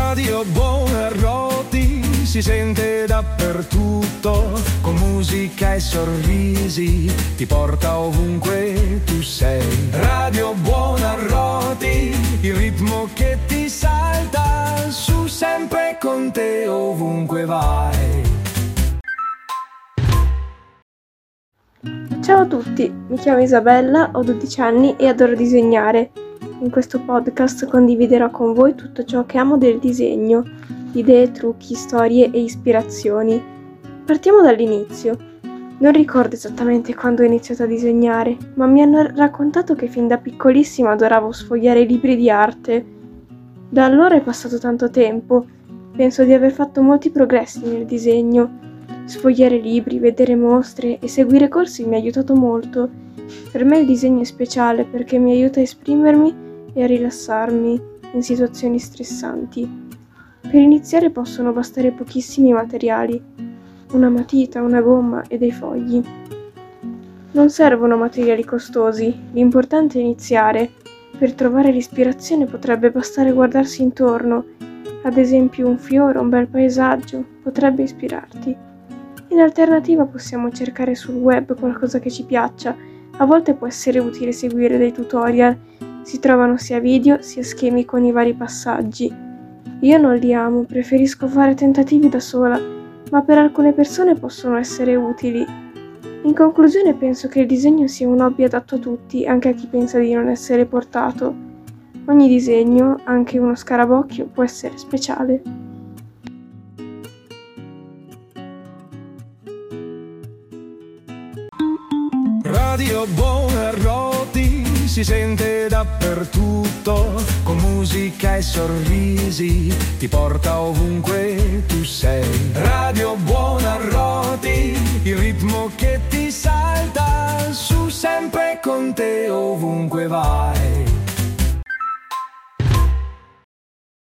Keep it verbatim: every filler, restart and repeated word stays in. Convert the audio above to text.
Radio Buonarroti si sente dappertutto, con musica e sorrisi ti porta ovunque tu sei. Radio Buonarroti, il ritmo che ti salta su, sempre con te ovunque vai. Ciao a tutti, mi chiamo Isabella, ho dodici anni e adoro disegnare. In questo podcast condividerò con voi tutto ciò che amo del disegno, idee, trucchi, storie e ispirazioni. Partiamo dall'inizio. Non ricordo esattamente quando ho iniziato a disegnare, ma mi hanno raccontato che fin da piccolissima adoravo sfogliare libri di arte. Da allora è passato tanto tempo, penso di aver fatto molti progressi nel disegno. Sfogliare libri, vedere mostre e seguire corsi mi ha aiutato molto. Per me il disegno è speciale perché mi aiuta a esprimermi e a rilassarmi in situazioni stressanti. Per iniziare possono bastare pochissimi materiali, una matita, una gomma e dei fogli. Non servono materiali costosi, l'importante è iniziare. Per trovare l'ispirazione potrebbe bastare guardarsi intorno, ad esempio un fiore, un bel paesaggio potrebbe ispirarti. In alternativa possiamo cercare sul web qualcosa che ci piaccia, a volte può essere utile seguire dei tutorial. Si trovano sia video sia schemi con i vari passaggi. Io non li amo, preferisco fare tentativi da sola, ma per alcune persone possono essere utili. In conclusione penso che il disegno sia un hobby adatto a tutti, anche a chi pensa di non essere portato. Ogni disegno, anche uno scarabocchio, può essere speciale. Radio Buonarroti si sente dappertutto, con musica e sorrisi ti porta ovunque tu sei. Radio Buonarroti, il ritmo che ti salta su, sempre con te ovunque vai.